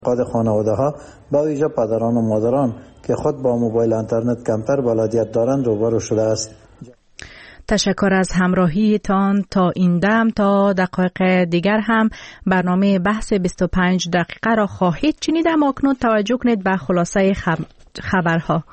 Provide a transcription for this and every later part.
خانواده‌ها با ویژه پدران و مادران که خود با موبایل اینترنت کمتر بلدیت دارند روبرو شده است. تشکر از همراهیتان تا این دم. تا دقایق دیگر هم برنامه بحث 25 دقیقه را خواهید شنید. اما اکنون توجه کنید به خلاصه خبرها.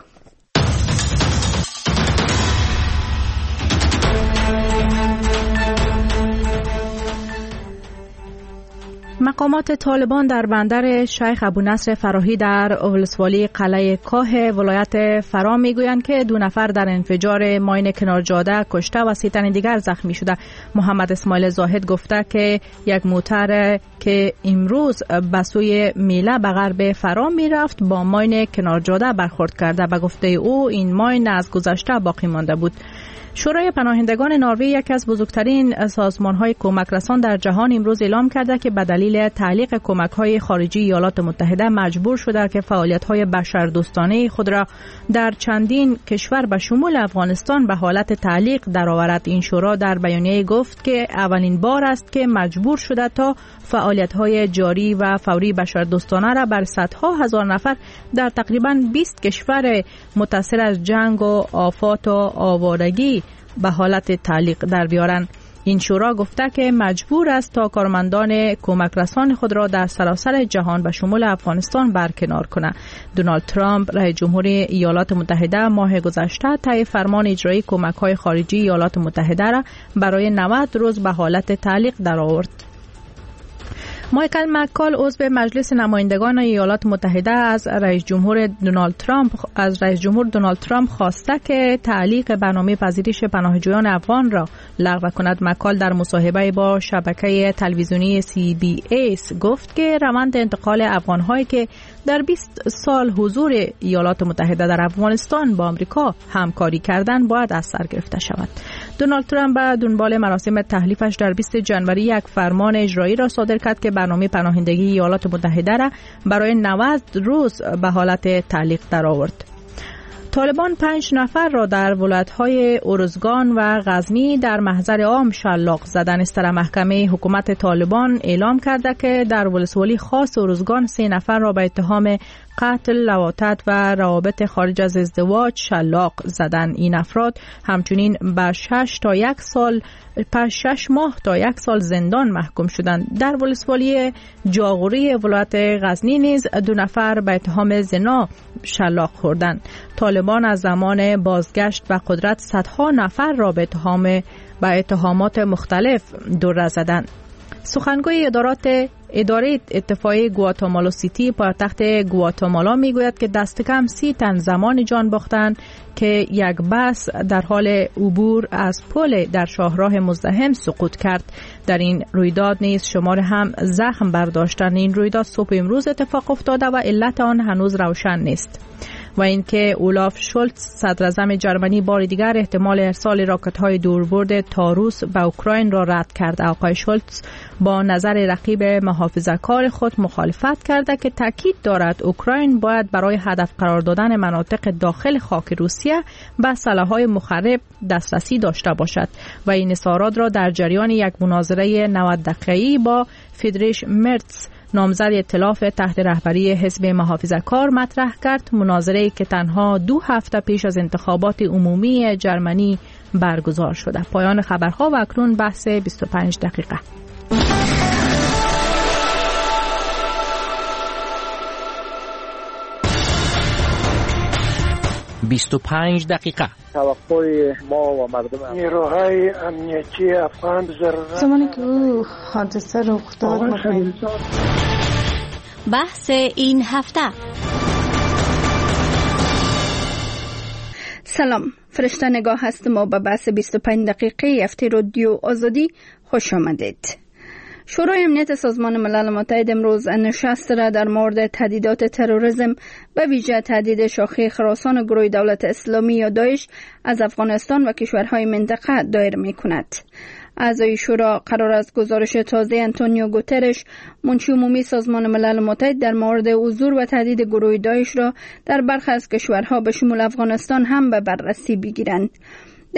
مقامات طالبان در بندر شیخ ابونصر فراهی در ولسوالی قلعه کاه ولایت فرا میگویند که 2 نفر در انفجار ماین کنار جاده کشته و 3 تن دیگر زخمی شده. محمد اسماعیل زاهد گفته که یک موتر که امروز به سوی میله به غرب فرا میرفت با ماین کنار جاده برخورد کرده. به گفته او این ماین از گذشته باقی مانده بود. شورای پناهندگان نروژ، یکی از بزرگترین سازمان‌های کمک رسان در جهان، امروز اعلام کرده که به دلیل تعلیق کمک‌های خارجی ایالات متحده مجبور شده که فعالیت‌های بشردوستانه خود را در چندین کشور به شمول افغانستان به حالت تعلیق درآورد. این شورا در بیانیه گفت که اولین بار است که مجبور شده تا فعالیت‌های جاری و فوری بشردوستانه را بر صدها هزار نفر در تقریباً 20 کشور متاثر از جنگ و آفات و آوارگی به حالت تعلیق در بیارند. این شورا گفته که مجبور است تا کارمندان کمک رسان خود را در سراسر جهان به شمول افغانستان برکنار کند. دونالد ترامپ رئیس جمهوری ایالات متحده ماه گذشته طی فرمان اجرایی کمک‌های خارجی ایالات متحده را برای 90 روز به حالت تعلیق درآورد. مایکل مکال عضو مجلس نمایندگان ایالات متحده از رئیس جمهور دونالد ترامپ خواسته که تعلیق برنامه پذیرش پناهجویان افغان را لغو کند. مکال در مصاحبه با شبکه تلویزیونی CBS گفت که روند انتقال افغان‌هایی که در 20 سال حضور ایالات متحده در افغانستان با آمریکا همکاری کردند باید از سر گرفته شود. دونالد ترامپ به دنبال مراسم تحلیفش در 20 جنوری یک فرمان اجرایی را صادر کرد که برنامه پناهندگی ایالات متحده را برای 90 روز به حالت تعلیق درآورد. طالبان 5 نفر را در ولایت‌های ارزگان و غزنی در محضر عام شلاق زدند. استر محکمه حکومت طالبان اعلام کرده که در ولسوالی خاص ارزگان 3 نفر را به اتهام قتل، لواطت و روابط خارج از ازدواج شلاق زدند. این افراد همچنین به 6 ماه تا 1 سال زندان محکوم شدند. در ولسوالی جاغوری ولایت غزنی نیز 2 نفر به اتهام زنا شلاق خوردند. طالبان از زمان بازگشت به قدرت صدها نفر را به اتهامات مختلف دور زدند. سخنگوی اداره اتفاقی گواتامالا سیتی پایتخت گواتامالا میگوید که دست کم 30 تن زمان جان باختند که یک بس در حال عبور از پل در شاهراه مزدحم سقوط کرد. در این رویداد نیز شمار هم زخم برداشتند. این رویداد صبح امروز اتفاق افتاده و علت آن هنوز روشن نیست. و اینکه اولاف شولتز صدر اعظم جرمنی بار دیگر احتمال ارسال راکت‌های دوربرد تاروس به اوکراین را رد کرده. آقای شولتز با نظر رقیب محافظه‌کار خود مخالفت کرده که تاکید دارد اوکراین باید برای هدف قرار دادن مناطق داخل خاک روسیه به سلاح‌های مخرب دسترسی داشته باشد و این اظهارات را در جریان یک مناظره 90 دقیقه‌ای با فریدریش مرتز نامزد ائتلاف تحت رهبری حزب محافظه‌کار مطرح کرد. مناظره‌ای که تنها 2 هفته پیش از انتخابات عمومی جرمنی برگزار شده. پایان خبرها و اکنون بحث 25 دقیقه. 25 دقیقه. توقع ما و مردم نیروهای امنیتی افغان زمانی که او حادثه رخ داد بحث این هفته. سلام، فرشته نگاه هستم و به بحث 25 دقیقه هفته رادیو آزادی خوش آمدید. شورای امنیت سازمان ملل متحد امروز نشست را در مورد تهدیدات تروریسم به ویژه تهدید شاخه خراسان گروه دولت اسلامی یا داعش از افغانستان و کشورهای منطقه دایر می‌کند. اعضای شورا قرار است گزارش تازه آنتونیو گوترش منشی عمومی سازمان ملل متحد در مورد حضور و تهدید گروه داعش را در برخی از کشورها به شمول افغانستان هم به بررسی بگیرند.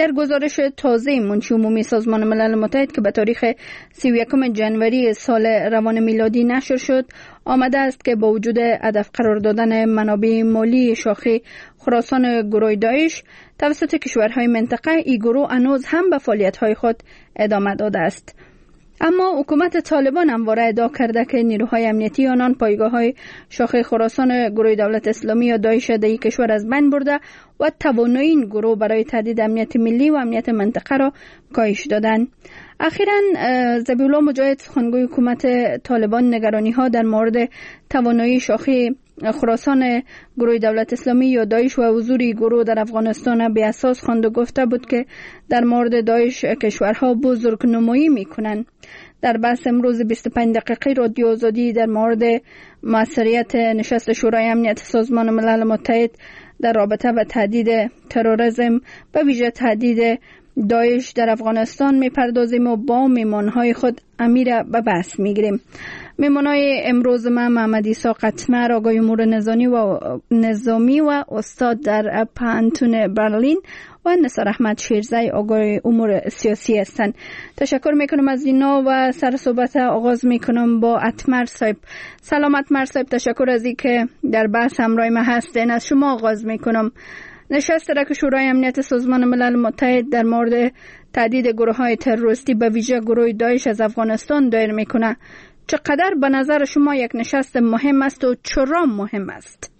در گزارش تازه منشی عمومی سازمان ملل متحد که به تاریخ 31 جنوری سال روان میلادی نشر شد آمده است که با وجود هدف قرار دادن منابع مالی شاخه خراسان گروه داعش توسط کشورهای منطقه، این گروه هنوز هم به فعالیت‌های خود ادامه داده است. اما حکومت طالبان همواره ادعا کرده که نیروهای امنیتی آنان پایگاه‌های شاخه خراسان گروه دولت اسلامی یا داعش در این کشور از بین برده و توانایی این گروه برای تهدید امنیت ملی و امنیت منطقه را کاهش دادند. اخیراً ذبیح الله مجاهد سخنگوی حکومت طالبان نگرانی‌ها در مورد توانایی شاخه خراسان گروه دولت اسلامی یا داعش و حضور گروه در افغانستان به اساس خوانده گفته بود که در مورد داعش کشورها بزرگنمایی میکنند. در بحث امروز 25 دقیقه رادیو آزادی در مورد موثریت نشست شورای امنیت سازمان ملل متحد در رابطه با تهدید تروریسم و ویژه تهدید داعش در افغانستان میپردازیم و با میمانهای خود امیر به بحث میگیریم. میمانهای امروز ما محمد عیسی قطمر، آقای امور نظامی و استاد در پانتون برلین و نثار احمد شیرزی، آقای امور سیاسی هستند. تشکر میکنم از اینا و سر صحبت آغاز میکنم با اتمر صاحب. سلام اتمر صاحب، تشکر از این که در بحث همراه ما هستین. از شما آغاز میکنم. نشست را که شورای امنیت سازمان ملل متحد در مورد تهدید گروه‌های تروریستی به ویژه گروه داعش از افغانستان دایر میکنه، چقدر به نظر شما یک نشست مهم است و چرا مهم است؟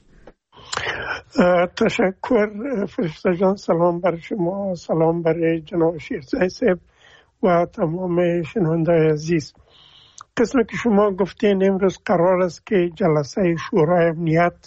تشکر فرشته جان. سلام بر شما، سلام بر جناب شیرزی صاحب و تمام شنوندگان عزیز. قسمی که شما گفتین امروز قرار است که جلسه شورای امنیت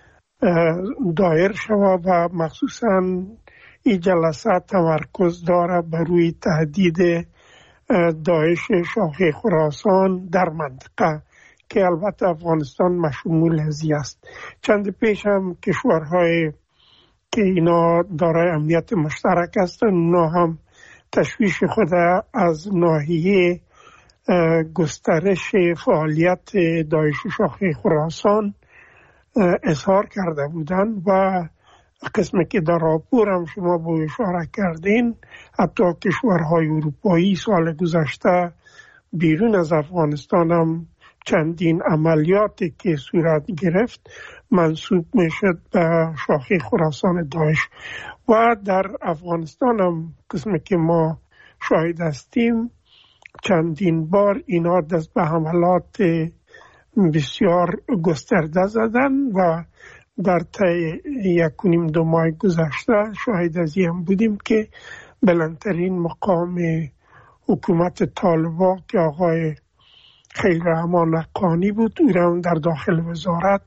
دایر شود و مخصوصا این جلسه تمرکز داره بر روی تهدید داعش شاخه خراسان در منطقه که البته افغانستان مشمول هزی است. چند پیش هم کشورهای که اینا دارای امنیت مشترک هستند اونا هم تشویش خود از ناحیه گسترش فعالیت داعش شاخه خراسان اظهار کرده بودند و قسمی که در راپور هم شما با اشاره کردین حتی کشورهای اروپایی سال گذشته بیرون از افغانستان هم چندین عملیاتی که صورت گرفت منسوب میشد به شاخه خراسان داعش و در افغانستان هم قسمی که ما شاهد هستیم چندین بار اینا دست به حملات بسیار گسترده زدن و در طی 1.5-2 ماه گذشته شاهد از این بودیم که بلندترین مقام حکومت طالبان که آقای خیررحمان حقانی بود او را در داخل وزارت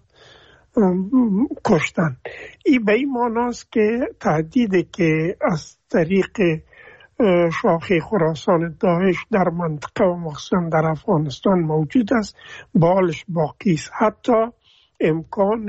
کشتن. این به این معناست که تهدیدی که از طریق شاخه خراسان داعش در منطقه و مخصوصا در افغانستان موجود است بالش باقی است. حتی امکان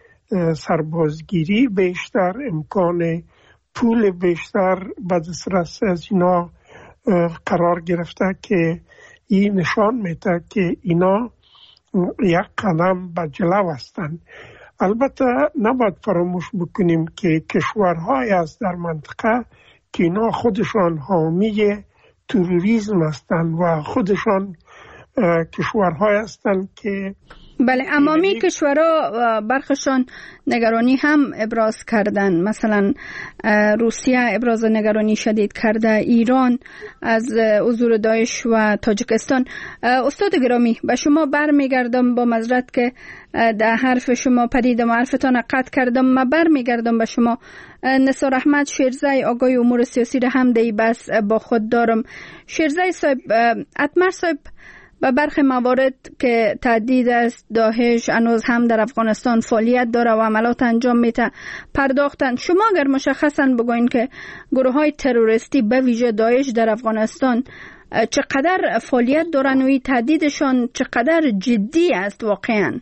سربازگیری بیشتر، امکان پول بیشتر به دسترس از اینا قرار گرفته که این نشان میده که اینا یک قدم به جلو هستند. البته نباید فراموش بکنیم که کشورهای است در منطقه که اینا خودشان حامی تروریسم هستند و خودشان کشورهای هستند که بله، عمومی کشورها برخشان نگرانی هم ابراز کردن. مثلا روسیه ابراز نگرانی شدید کرده، ایران از حضور داعش و تاجیکستان. استاد گرامی به شما برمیگردم با معذرت که در حرف شما پریدم و حرفتان قطع کردم. من برمیگردم به شما. نثار احمد شیرزی، آقای امور سیاسی را هم دی بس با خود دارم. شیرزی صاحب، اتمر صاحب و برخی موارد که تهدید است داعش هنوز هم در افغانستان فعالیت داره و عملات انجام میده پرداختن. شما اگر مشخصا بگوین که گروه های تروریستی به ویژه داعش در افغانستان چقدر فعالیت دارن و تهدیدشان چقدر جدی است واقعا؟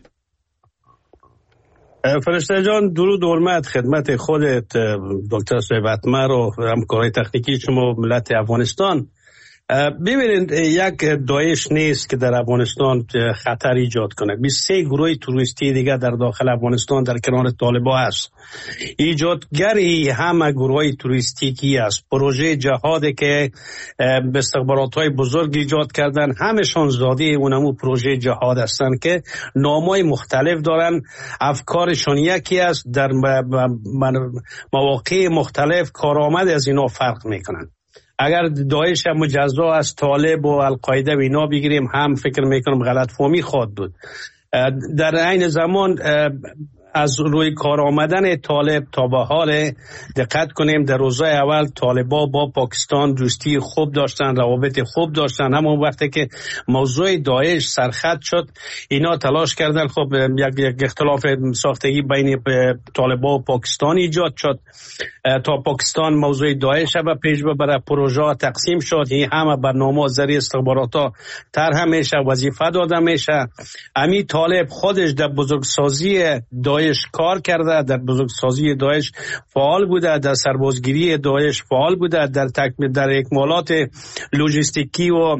فرشته جان، درود و حرمت خدمت خودت دکتر صاحب اتمر و همکارای تکنیکی شما ملت افغانستان. ببینید یک داعش نیست که در افغانستان خطر ایجاد کنه. 23 گروه تروریستی دیگه در داخل افغانستان در کنار طالبان است. ایجادگری همه گروه تروریستی است. پروژه جهادی که به استخبارات‌های بزرگ ایجاد کردن همشان زاده اونمو پروژه جهاد هستند که نامای مختلف دارن. افکارشان یکی است، در مواقع مختلف کارآمد از اینا فرق میکنن. اگر داعش مجزا از طالب و القاعده و اینا بگیریم هم فکر میکنم غلط فهمی خواهد بود. در عین زمان از روی کار آمدن طالب تا به حال دقت کنیم، در روزهای اول طالبا با پاکستان دوستی خوب داشتن، روابط خوب داشتن. همون وقتی که موضوع داعش سرخط شد اینا تلاش کردن خب یک اختلاف ساختگی بین طالبا و پاکستان ایجاد شد تا پاکستان موضوع داعش به پیش ببره. پروژه تقسیم شد، این همه برنامه ذریعه استخباراتا طرح میشه، وظیفه داده میشه. امی طالب خودش در بزرگسازی داعش کار کرده، در بزرگسازی داعش فعال بوده، در سربازگیری داعش فعال بوده، در اکمالات لوجستیکی و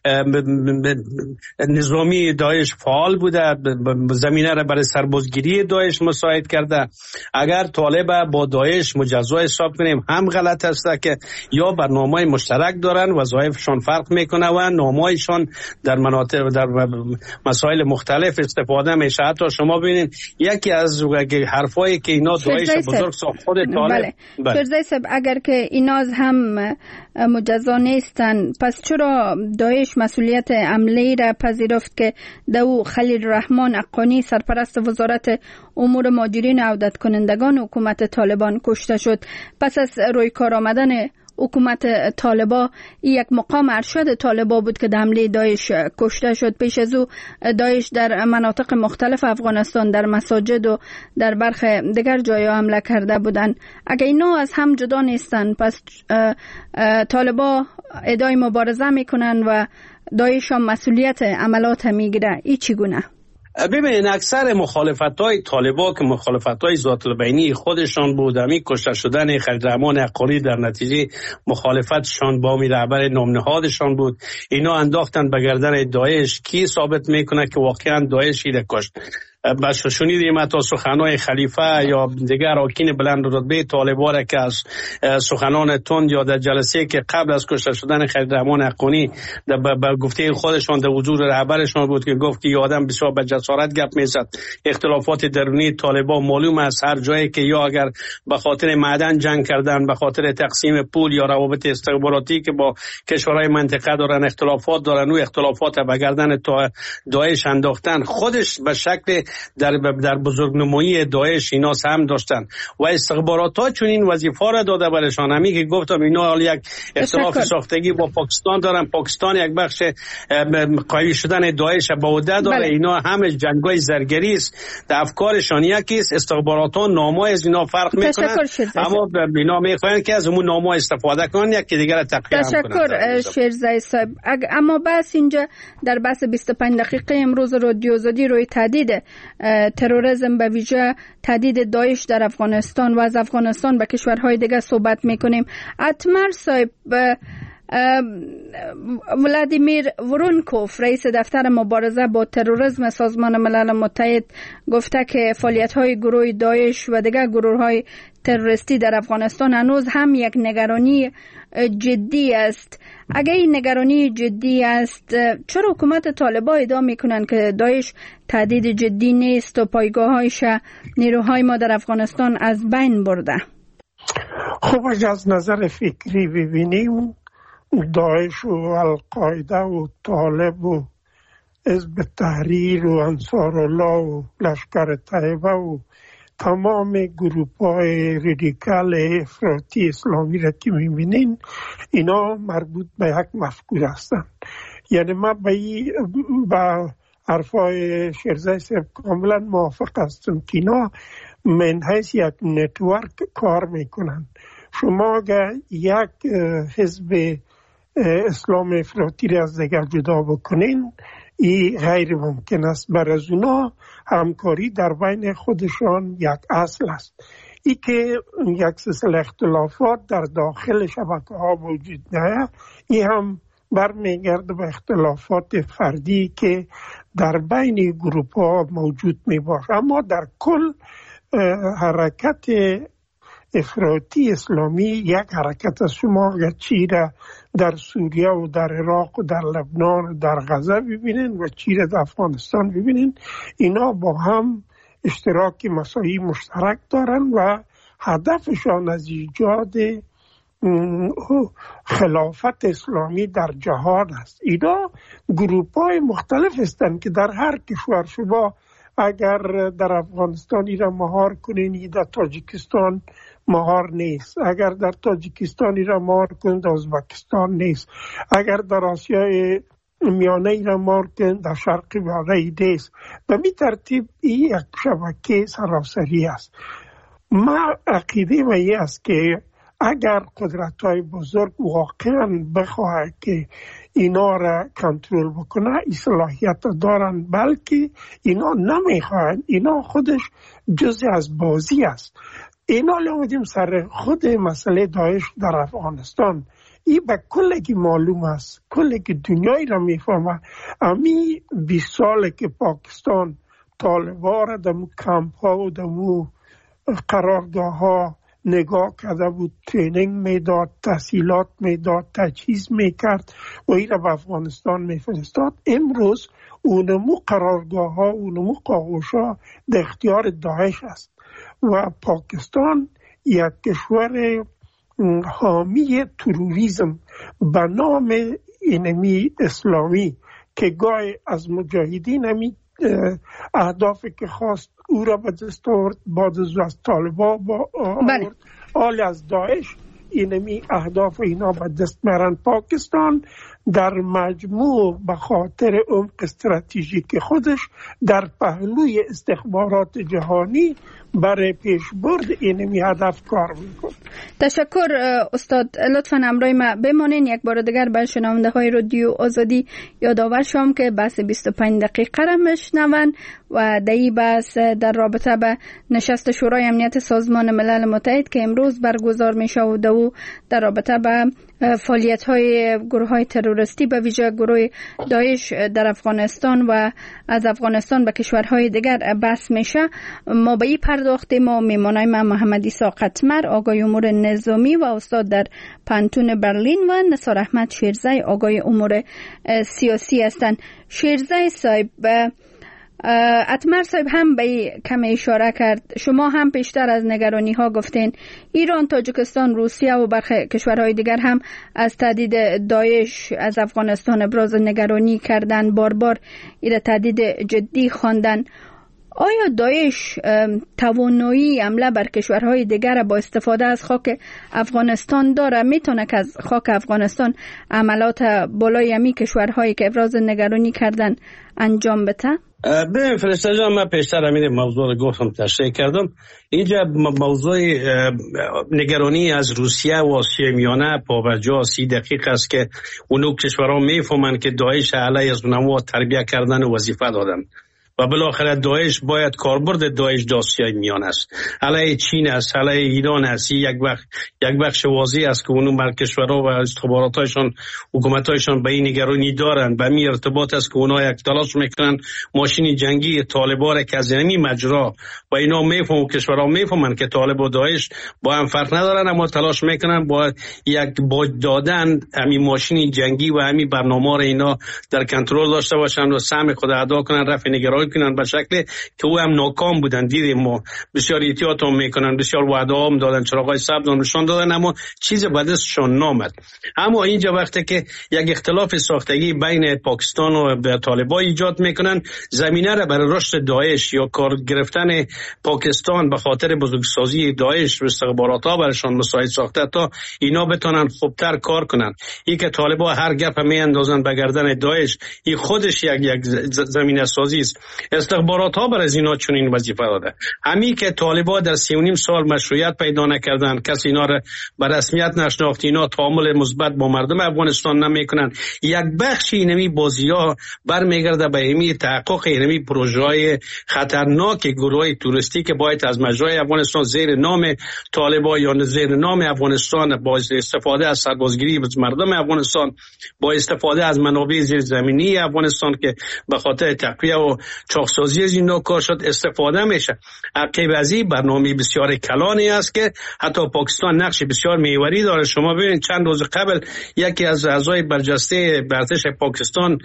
نظامی داعش فعال بوده، زمینه را برای سربازگیری داعش مساعد کرده. اگر طالب با داعش مجزا حساب کنیم هم غلط است که یا برنامه مشترک دارن، وظایفشان فرق میکنه و نامه‌شان در مناطق در مسائل مختلف استفاده میشه. حتی شما ببینید یکی از حرفایی که اینا داعش بزرگ ساخت خود طالب. شیرزای صاحب اگر که اینا هم مجزا نیستن، پس چرا داعش مسئولیت عملی را پذیرفت که دو خلیل الرحمن اقانی سرپرست وزارت امور مهاجرین و عودت کنندگان حکومت طالبان کشته شد؟ پس از روی کار آمدن حکومت طالبا یک مقام ارشد طالبا بود که در حمله داعش کشته شد. پیش از او داعش در مناطق مختلف افغانستان در مساجد و در برخی دیگر جایها حمله کرده بودند. اگر اینا از هم جدا نیستن، پس طالبا ادعای مبارزه میکنن و داعش هم مسئولیت عملات میگیره. ای چگونه؟ ببینید اکثر مخالفت‌های طالبان که مخالفت‌های ذات البینی خودشان بود، همی کشته شدن خلیل الرحمن اقانی در نتیجه مخالفتشان با رهبر نامنهادشان بود. اینا انداختن به گردن داعش. کی ثابت میکنه که واقعا داعش ایده کشت؟ بس شنیدیم حتی سخنان خلیفه یا دیگر اراکین بلند رتبه طالبان را که از سخنان تند یا در جلسه که قبل از کشته شدن خلیل الرحمن اقانی به گفته خودشان در حضور رهبرشان بود که گفت که این آدم بسیار با جسارت گپ میزد. اختلافات درونی طالبان معلوم است، هر جایی که یا اگر به خاطر معدن جنگ کردن، به خاطر تقسیم پول یا روابط استخباراتی که با کشورهای منطقه دارن اختلافات دارن، و اختلافات به گردن داعش انداختن. خودش به شکل در بزرگنمایی داعش اینا هم داشتن و استخبارات‌ها چون این وظیفه را داده برشان. همی که گفتم اینا یک اختلاف ساختگی با پاکستان دارن، پاکستان یک بخش قایل شدن داعش به عهده داره. اینا همه جنگای زرگری است، در افکارشان یکی است. استخبارات‌ها نامه از اینا فرق میکنن، اما اینا میخواین که از اون نامه استفاده کنن یکی دیگر را تقویت کنن. تشکر شیرزای صاحب. اما بس اینجا در بحث 25 دقیقه امروز رادیو آزادی روی تهدید تروریسم به ویژه تهدید داعش در افغانستان و از افغانستان به کشورهای دیگه صحبت میکنیم. اتمر صاحب، ولادیمیر ورونکوف رئیس دفتر مبارزه با تروریسم سازمان ملل متحد گفته که فعالیت‌های گروه داعش و دیگر گروه‌های تروریستی در افغانستان هنوز هم یک نگرانی جدی است. اگر این نگرانی جدی است، چرا حکومت طالبان ادعا میکنن که داعش تهدید جدی نیست و پایگاه‌هایش نیروهای ما در افغانستان از بین برده؟ خب از نظر فکری ببینیم، داعش و القاعده و طالب و حزب تحریر و انصارالله و لشکر طیبه و تمام گروه‌های رادیکال افراطی اسلامی را که می‌بینین، اینا مربوط به یک مفکوره هستند. یعنی ما با حرفای شیرزای صاحب کاملا موافق هستم که اینا من حیث یک نتورک کار میکنن. شما اگر یک حزب اسلام افراطی را از دیگر جدا بکنین، این غیر ممکن است. برای اونا همکاری در بین خودشان یک اصل است. ای که یک سلسله اختلافات در داخل شبکه ها وجود داره، این هم برمیگرده به اختلافات فردی که در بین گروپ ها موجود می باشه. اما در کل حرکت افراطی اسلامی یک حرکت از شما چی را در سوریه و در عراق و در لبنان و در غزه ببینین و چی را در افغانستان ببینین، اینا با هم اشتراک مساعی مشترک دارن و هدفشان از ایجاد خلافت اسلامی در جهان است. اینا گروپ های مختلف هستند که در هر کشور شما اگر در افغانستان ایرا مهار کنین در تاجیکستان مهار نیست، اگر در تاجیکستان ایرا مهار کنین در ازبکستان نیست، اگر در آسیای میانه ایرا مهار کنین در شرق میانه نیست. به می ترتیب این یک شبکه سراسری است. ما عقیده من این است که اگر قدرت‌های بزرگ واقعا بخواهد که اینا را کنترل بکنه، این صلاحیت دارن، بلکه اینا نمیخواهند. اینا خودش جزء از بازی است. اینا لامدیم سر خود مسئله داعش در افغانستان. این به کلگی معلوم است، کلگی دنیایی را میفهمه. امی 20 ساله که پاکستان طالبان را در کمپ ها و در قرارگاه ها نگاه کرده بود، ترینینگ میداد، تحصیلات میداد، تجهیز میکرد و این را به افغانستان میفرستاد. امروز اونمو قرارگاه ها، اونمو قاقوش ها در اختیار داعش است و پاکستان یک کشور حامی تروریسم به نام اینمی اسلامی که گاهی از مجاهدین همی اهدافی که خواست او را به دست آورد، بعد از طالبان آورد، حال از داعش اینمی اهداف اینا به دست میارن. پاکستان در مجموع به خاطر عمق استراتژیک خودش در پهلوی استخبارات جهانی برای پیشبرد اینمی هدف کار میکنه. تشکر استاد. لطفاً همراه ما بمانین. یک بار دیگر به شنونده های رادیو آزادی یادآور شوم که بحث 25 دقیقه را میشنون و در این بحث در رابطه به نشست شورای امنیت سازمان ملل متحد که امروز برگزار میشه و در رابطه به فعالیت های گروه های تروریستی به ویژه گروه داعش در افغانستان و از افغانستان به کشورهای دیگر بحث میشه. ما به این پرداختیم و میمانای ما محمد عیسی قطمر آقای امور نظامی و استاد در پانتون برلین و نثار احمد شیرزی آقای امور سیاسی هستند. شیرزی صاحب، اتمر صاحب هم به کم اشاره کرد. شما هم پیشتر از نگرانی ها گفتین ایران، تاجیکستان، روسیه و برخی کشورهای دیگر هم از تهدید داعش از افغانستان ابراز نگرانی کردن، بار این تهدید جدی خواندن. آیا داعش توانایی حمله بر کشورهای دیگر با استفاده از خاک افغانستان داره؟ میتونه که از خاک افغانستان عملات بالای همی کشورهایی که ابراز نگرانی کردن انجام بده؟ به فرشته جان، من پیشتر همین موضوع رو گفتم، تشریح کردم. اینجا موضوع نگرانی از روسیه و آسیای میانه پابرجا 30 دقیقه است که اونو کشورها میفهمند که داعش علیه از اونها تربیت کردن و وظیفه دادن و بالاخره داعش باید کاربرد داعش در آسیای میانه است، علیه چین است، علیه ایران است. یک بخش واضح است که اونو بر کشورها و استخباراتشان، حکومتایشان به این نگرانی دارند. به این ارتباط است که اونها یک تلاش میکنن ماشین جنگی طالبان که از این مجرا و اینا میفهمن، کشورها میفهمن که طالب و داعش با هم فرق ندارن، اما تلاش میکنن با یک باج دادن همین ماشین جنگی و همین برنامه را اینا در کنترل داشته باشن و سهم خود ادا کنن، رفع نگرانی کنن به شکلی که او هم ناکام بودن. دیدیم ما بسیار احتیاط هم میکنن، بسیار وعده هم دادن، چراغای سبز هم نشان دادن، اما چیز به دستشون نامد. اما اینجا وقتی که یک اختلاف ساختگی بین پاکستان و طالبان ایجاد میکنن، زمینه را برای رشد داعش یا کار گرفتن پاکستان به خاطر بزرگسازی داعش و استخبارات‌ها برایشان مساعد ساخته تا اینا بتونن خوبتر کار کنن. این که طالبان هر گپ میاندازن به گردن داعش، این خودش یک زمینه سازی است. استخبارات ها برای اینا چنین وظیفه داده. همین که طالبان در 3.5 سال مشروعیت پیدا نکردن، کسی اینا را به رسمیت نشناخت، اینا تعامل مثبت با مردم افغانستان نمیکنن، یک بخشی اینمی بازی‌ها برمیگرده به اینمی تحقق اینمی پروژه‌های خطرناک گروه توریستی که باید از مجرای افغانستان زیر نام طالبان یا زیر نام افغانستان با استفاده از سربازگیری مردم افغانستان، با استفاده از منابع زیرزمینی افغانستان که به خاطر تقویه و چاقسازی از اینا کار شد استفاده میشه. عقب از این برنامه بسیار کلانی است که حتی پاکستان نقش بسیار محوری داره. شما ببینید چند روز قبل یکی از اعضای برجسته ارتش پاکستان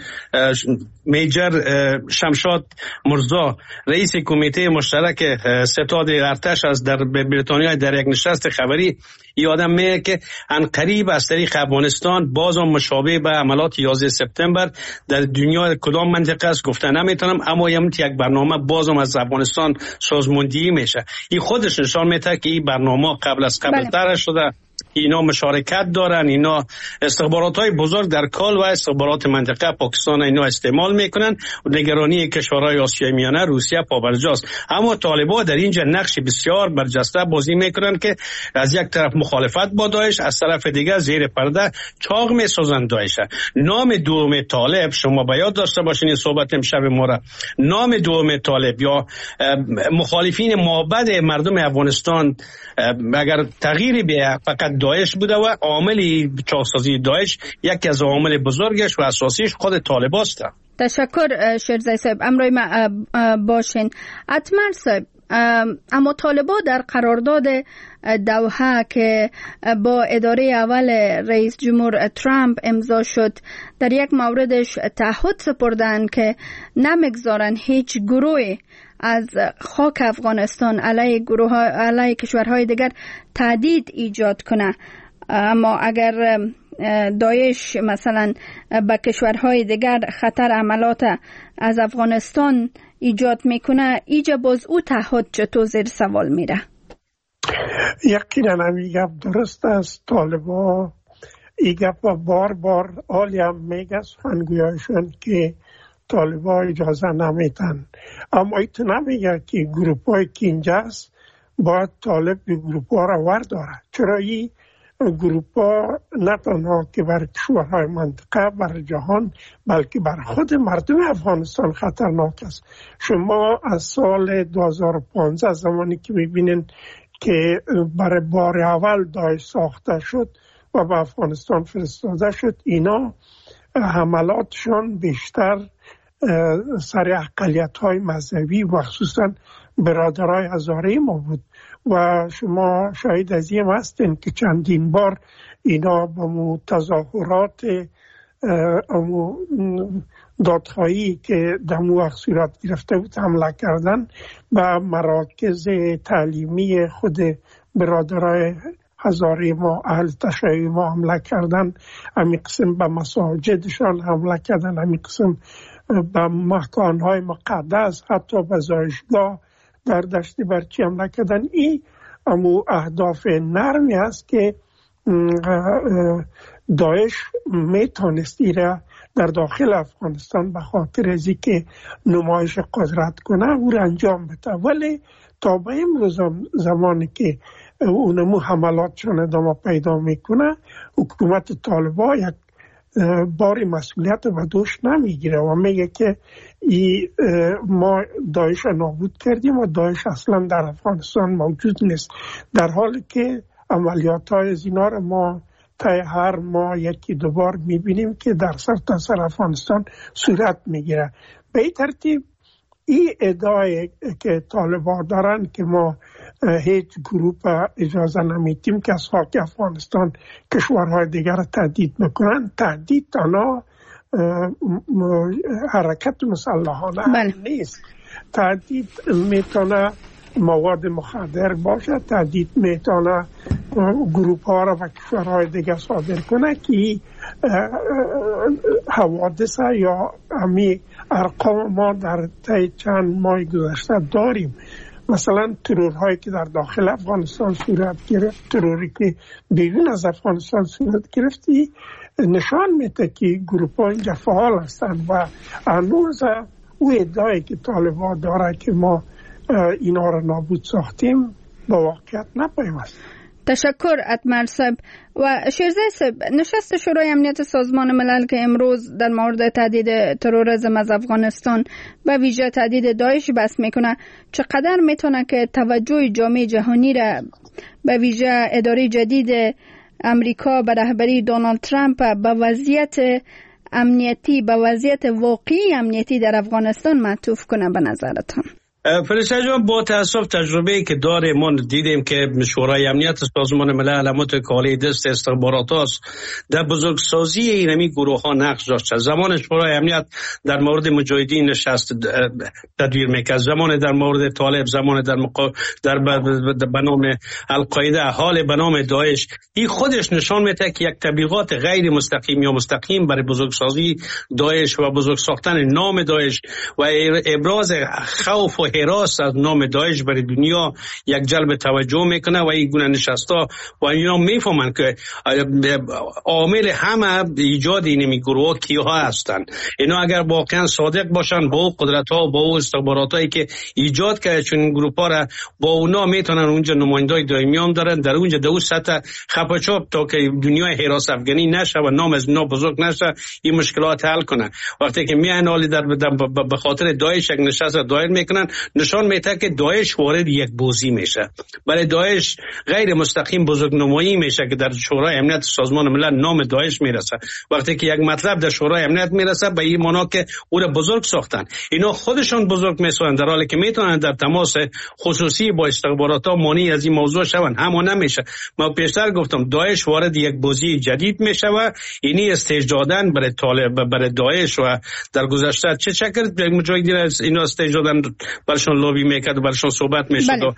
میجر شمشاد مرزا رئیس کمیته مشترک ستاد ارتش از در بریتانیا در یک نشست خبری یادم میاد که ان قریب از طریق افغانستان باز هم مشابه به عملات 11 سپتامبر در دنیا کدام منطقه است گفته نمیتونم، اما یک برنامه باز هم از افغانستان سازماندهی میشه. این خودش نشان میده که این برنامه قبل از قبل طرح شده، اینا مشارکت دارن، اینا استخبارات های بزرگ در کال و استخبارات منطقه پاکستان اینا استعمال میکنن و نگرانی کشورهای آسیای میانه روسیه پابرجاست. اما طالبان در اینجا نقش بسیار برجسته بازی میکنن که از یک طرف مخالفت با داعش، از طرف دیگر زیر پرده چاق میسازن داعش. نام دوم طالب شما باید داشته باشین، این صحبت امشب ما را، نام دوم طالب یا مخالفین مابعد مردم افغانستان اگر تغییری به فقط داعش بوده و عامل چاقسازی داعش یکی از عوامل بزرگش و اساسیش خود طالبان است. تشکر شیرزای صاحب، امروی ما باشین. اتمر صاحب، اما طالبان در قرارداد دوحه که با اداره اول رئیس جمهور ترامپ امضا شد در یک موردش تعهد سپردن که نمیگذارن هیچ گروهی از خاک افغانستان علیه کشورهای دیگر تهدید ایجاد کنه. اما اگر داعش مثلا به کشورهای دیگر خطر عملات از افغانستان ایجاد میکنه، ایجا باز او تعهد چطور زیر سوال میره؟ یقینا همین گپ درست است. طالبان این گپ بار عالیم میگه سخنگویاشون که طالبان اجازه نمیتن، اما ایت نمیگه که گروپ های که اینجاست باید طالب به گروپ ها را ورداره. چرا این گروپ ها نه تنها که بر کشورهای منطقه، بر جهان، بلکه بر خود مردم افغانستان خطرناک است. شما از سال 2015 زمانی که میبینین که برای بار اول داعش ساخته شد و به افغانستان فرستاده شد، اینا حملاتشان بیشتر سر اقلیت‌های مذهبی و خصوصا برادرای هزاره ما بود و شما شاید از این هستین که چندین بار اینا به تظاهرات دادخواهی که در وقت صورت گرفته بود حمله کردن، به مراکز تعلیمی خود برادرای هزاره ما، اهل تشیع ما حمله کردن، همین قسم به مساجدشان حمله کردن، همین قسم به مکانهای مقدس، حتی به زایشگاه در دشت برچی حمله کردن. این امو اهداف نرمی است که داعش میتونست ایره در داخل افغانستان به خاطر از که نمایش قدرت کنه او را انجام بده، ولی تا به امروز زمانی که اونمو حملاتشون ادامه پیدا میکنه، حکومت طالبان یک باری مسئولیت به دوش نمیگیره و میگه که ما داعش نابود کردیم و داعش اصلا در افغانستان موجود نیست، در حالی که عملیات های از اینا رو ما تا هر ماه یکی دو بار میبینیم که در سرتاسر افغانستان صورت میگیره. به این ترتیب این ادعای که طالبان دارن که ما هیچ گروپ اجازه نمیدیم که از خاک افغانستان کشورهای دیگر را تهدید بکنن، تهدید تنها حرکت مسلحانه نیست. تهدید میتونه مواد مخدر باشه، تهدید میتونه گروپ ها را و کشورهای دیگر صادر کنه که حوادث یا همی ارقام ما در طی چند ماه گذشته داریم. مثلا ترورهایی که در داخل افغانستان صورت گرفت، تروری که بیرون از افغانستان صورت گرفتی، نشان میده که گروپ ها اینجا فعال هستند و هنوز او ادعایی که طالبان داره که ما اینا را نابود ساختیم با واقعیت نپیوست. تشکر اتمر صاحب. و شیرزای صاحب، نشست شورای امنیت سازمان ملل که امروز در مورد تهدید تروریسم از افغانستان و ویژه تهدید داعش بحث میکنه، چقدر میتونه که توجه جامعه جهانی را به ویژه اداره جدید امریکا به رهبری دونالد ترامپ به وضعیت امنیتی، به وضعیت واقعی امنیتی در افغانستان معطوف کنه به نظرتان؟ فرشته جان، با تاسف تجربه‌ای که داریم ما دیدیم که شورای امنیت سازمان ملل متکالی دست استخبارات است در بزرگسازی اینمی گروه ها نقش داشت. زمان شورای امنیت در مورد مجاهدین نشست تدبیر میکرد، زمان در مورد طالب، زمان در بنام القاعده، حال بنام داعش. این خودش نشان میده که یک تبلیغات غیر مستقیم یا مستقیم برای بزرگسازی داعش و بزرگ ساختن نام داعش و ابراز خوف و هراس از نام داعش برای دنیا یک جلب توجه میکنه و این گونه نشستا و اینا میفهمن که عامل همه ایجاد این گروه کیها هستن. اینا اگر واقعا صادق باشن با قدرت ها و با استخبارات هایی که ایجاد کرده چون این گروه ها را با اونا میتونن اونجا نمایندای دائمی هم دارن در اونجا دو سطح خپچاپ تا که دنیای هراس افغانی نشه و نام از اونا بزرگ نشه این مشکلات حل کنه. وقتی که میان حالی در به خاطر داعش یک نشست دایر میکنن نشان میده که داعش وارد یک بازی میشه. برای داعش غیر مستقیم بزرگ نمایی میشه که در شورای امنیت سازمان ملل نام داعش میرسه. وقتی که یک مطلب در شورای امنیت میرسه به این معنا که او را بزرگ ساختن. اینا خودشان بزرگ میسازن در حالی که میتونن در تماس خصوصی با استخبارات ها مانی از این موضوع شون. اما نمیشه. ما پیشتر گفتم داعش وارد یک بازی جدید میشه و اینی استیج دادن برای طالب برای داعش و در گذشته چه شکل مجاهدین اینا استیج دادن برشون لابی میکرد و برشون صحبت میشد و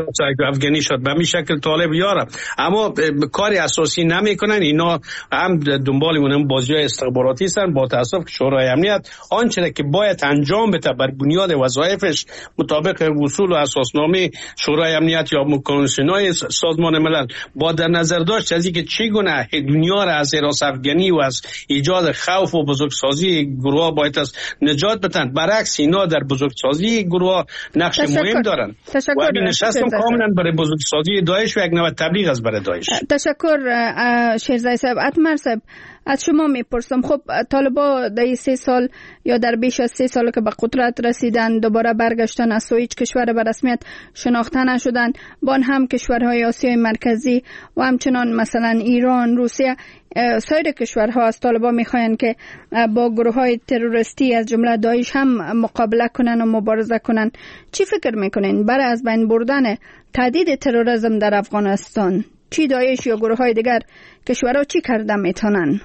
افغانی شد به همین شکل طالب یاره. اما کاری اساسی نمیکنن. اینا هم دنبال اون بازی‌های استخباراتی هستن. با تاسف که شورای امنیت آنچه که باید انجام بده بر بنیاد وظایفش مطابق اصول و اساسنامه شورای امنیت یا کنوانسیون‌های سازمان ملل با در نظر داشت از اینکه چگونه دنیا را از حراس افغانی و از ایجاد خوف و بزرگسازی گروه باید از نجات بدن. برعکس اینا در بزرگسازی گروه نقش مهم دارن و این نشستم کاملا برای بزرگسازی داعش و یک نوع تبلیغ از برای داعش. تشکر شیرزای صاحب. اتمر صاحب، از شما میپرسم، خب طالبا در 3 سال یا در بیش از 3 سال که به قدرت رسیدن دوباره برگشتن، از هیچ کشور به رسمیت شناخته نشدن، با هم کشورهای آسیای مرکزی و همچنان مثلا ایران، روسیه، سایر کشورها از طالبان میخواین که با گروه‌های تروریستی از جمله داعش هم مقابله کنن و مبارزه کنن. چی فکر میکنین برای از بین بردن تهدید تروریسم در افغانستان؟ چی داعش یا گروه‌های دیگر کشورها چی کرده میتونن؟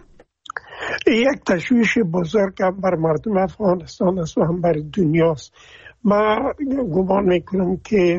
یک تشویش بزرگ هم بر مردم افغانستان است و هم بر دنیاست. من گمان میکنم که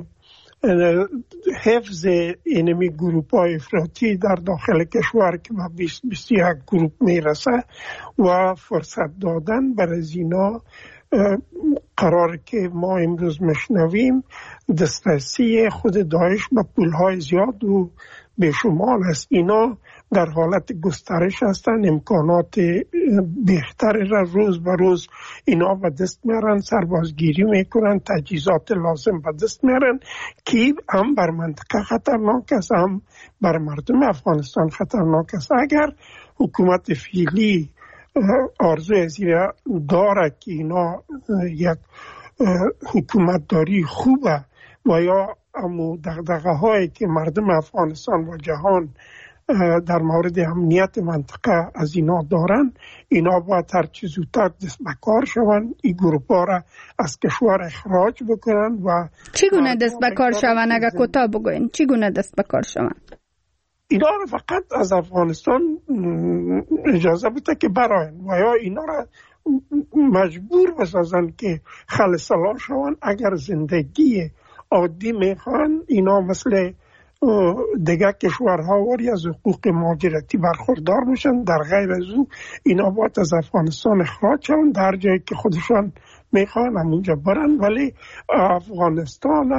حفظ اینمی گروپ های افراطی در داخل کشور که به 21 گروپ میرسه و فرصت دادن برای اینا قرار که ما امروز مشنویم دسترسی خود داعش به پولهای زیاد و بیشمار است. اینا در حالت گسترش هستند، امکانات بهتر را روز به روز اینا به دست میارن، سربازگیری میکنن، تجهیزات لازم به دست میارن که هم بر منطقه خطرناک است هم بر مردم افغانستان خطرناک است. اگر حکومت فعلی آرزوی زیر داره که اینا یک حکومتداری خوبه و یا امو دغدغه هایی که مردم افغانستان و جهان در مورد امنیت منطقه از اینا دارن، اینا باید هر چیز زودتر دست به کار شوند، این گروپ ها را از کشور اخراج بکنن. و چگونه دست به کار شوند؟ اگر کوتاه بگوین چگونه دست به کار شوند؟ اینا را فقط از افغانستان اجازه بده که براین و یا اینا را مجبور بسازن که خلصلا شوند. اگر زندگی عادی میخوان اینا مثل دیگه کشورها واری از حقوق مهاجرتی برخوردار میشن. در غیر از او اینا باید از افغانستان اخراج شوند، در جایی که خودشان میخوان همونجا برن. ولی افغانستان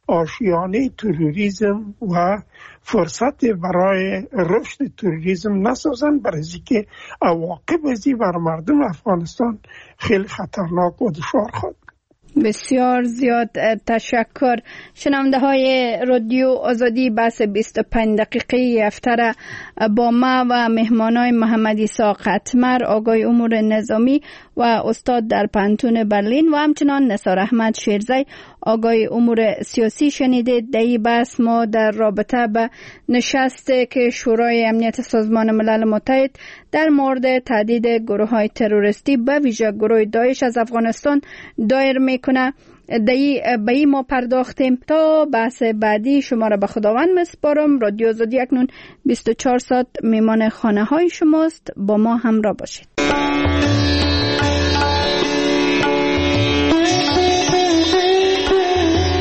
آشیانه تروریسم و فرصت برای رشد تروریسم نسازن، برای اینکه عواقب ازی بر مردم افغانستان خیلی خطرناک و دشوار خواهد. بسیار زیاد تشکر. شنونده های رادیو آزادی بحث 25 دقیقه هفته با ما و مهمانای محمد عیسی قطمر، آقای امور نظامی و استاد در پانتون برلین و همچنان نثار احمد شیرزی، آقای امور سیاسی شنیدید. در این بحث ما در رابطه به نشست که شورای امنیت سازمان ملل متحد در مورد تهدید گروه های تروریستی به ویژه گروه داعش از افغانستان دایر میکنه به این ما پرداختیم. تا بحث بعدی شما را به خداوند میسپارم. رادیو آزادی اکنون 24 ساعت میمان خانه های شماست. با ما همراه باشید.